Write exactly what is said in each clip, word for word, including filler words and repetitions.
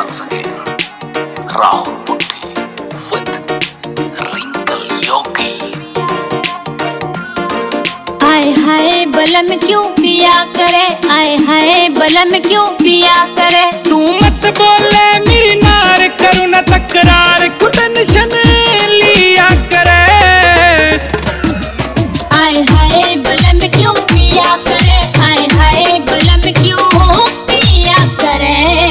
once again, Rahul Putti with Wrinkle Yogi. आए हाय बलम क्यों पिया करे, आए हाय बलम क्यों पिया करे। तू मत बोले मेरी नार, करूँ न तकरार, को टेंशन लिया करे। आए हाय बलम क्यों पिया करे, आए हाय बलम क्यों पिया करे।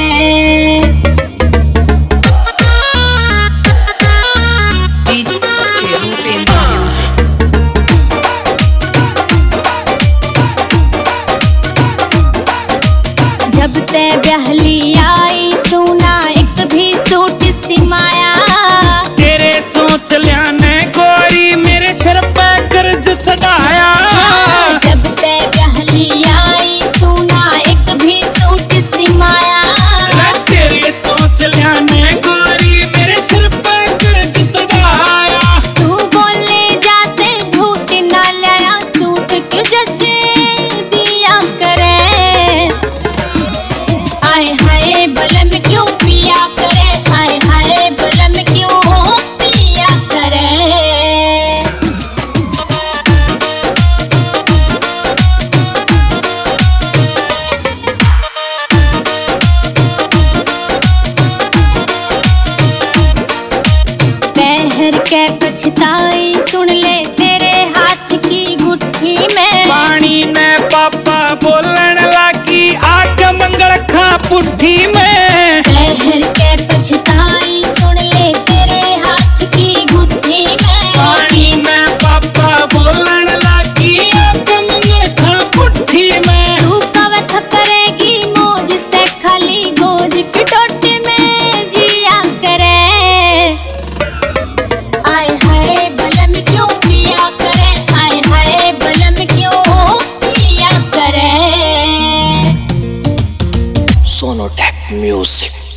जब से बहली आई सुना एक भी सूट सिमाया। तेरे सोच लिया ने गोरी मेरे सर पे कर्ज चढ़ाया। जब से बहली आई सुना एक भी सूट सिमाया। तेरे सोच लिया ने गोरी मेरे सर पे कर्ज चढ़ाया। तू बोले जाते झूठ ना लया, सूट क्यों जचे दिया करे। आए हाय बलम क्यों पिया करे, आए हाय बलम क्यों पिया करे। ठहर के पछताई सुन ले तेरे हाथ की गुट्ठी में। पानी ने पापा बोलन लागी आग मंगल खा पुट्ठी में। ठहर के पछताई सुन ले तेरे हाथ की गुट्ठी में। पानी ने पापा बोलन लागी आग मंगल खा पुट्ठी में। तू कवथ करेगी मौज से खाली गोज की टोटी में जिया करे। आए हाय बलम क्यों पिया करे, आए हाय बलम क्यों पिया करे। Sonotech Music.